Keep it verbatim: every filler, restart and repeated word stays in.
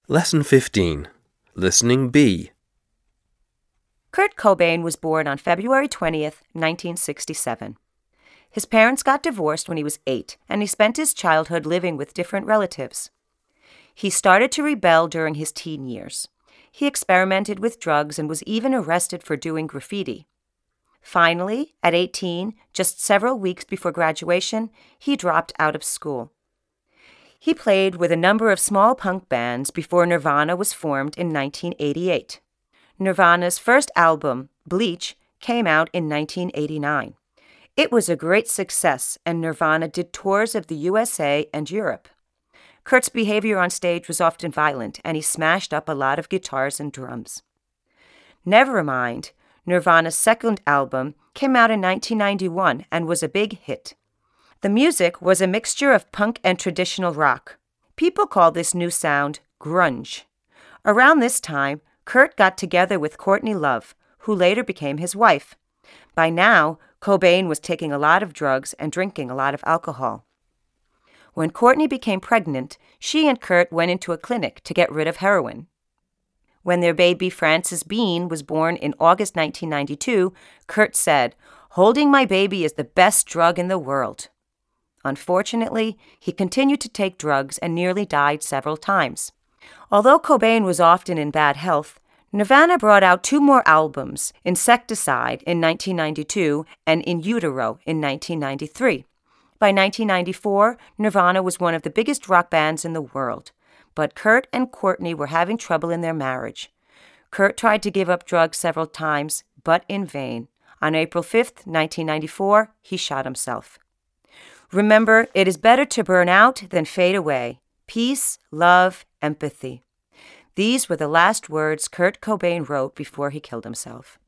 Lesson fifteen. Listening B. Kurt Cobain was born on February twentieth, nineteen sixty-seven. His parents got divorced when he was eight, and he spent his childhood living with different relatives. He started to rebel during his teen years. He experimented with drugs and was even arrested for doing graffiti. Finally, at eighteen, just several weeks before graduation, he dropped out of school. He played with a number of small punk bands before Nirvana was formed in nineteen eighty-eight. Nirvana's first album, Bleach, came out in nineteen eighty-nine. It was a great success, and Nirvana did tours of the U S A and Europe. Kurt's behavior on stage was often violent, and he smashed up a lot of guitars and drums. Nevermind, Nirvana's second album, came out in nineteen ninety-one and was a big hit. The music was a mixture of punk and traditional rock. People call this new sound grunge. Around this time, Kurt got together with Courtney Love, who later became his wife. By now, Cobain was taking a lot of drugs and drinking a lot of alcohol. When Courtney became pregnant, she and Kurt went into a clinic to get rid of heroin. When their baby Frances Bean was born in August nineteen ninety-two, Kurt said, "Holding my baby is the best drug in the world." Unfortunately, he continued to take drugs and nearly died several times. Although Cobain was often in bad health, Nirvana brought out two more albums, Insecticide in nineteen ninety-two and In Utero in nineteen ninety-three. By nineteen ninety-four, Nirvana was one of the biggest rock bands in the world. But Kurt and Courtney were having trouble in their marriage. Kurt tried to give up drugs several times, but in vain. On April fifth, nineteen ninety-four, he shot himself. Remember, it is better to burn out than fade away. Peace, love, empathy. These were the last words Kurt Cobain wrote before he killed himself.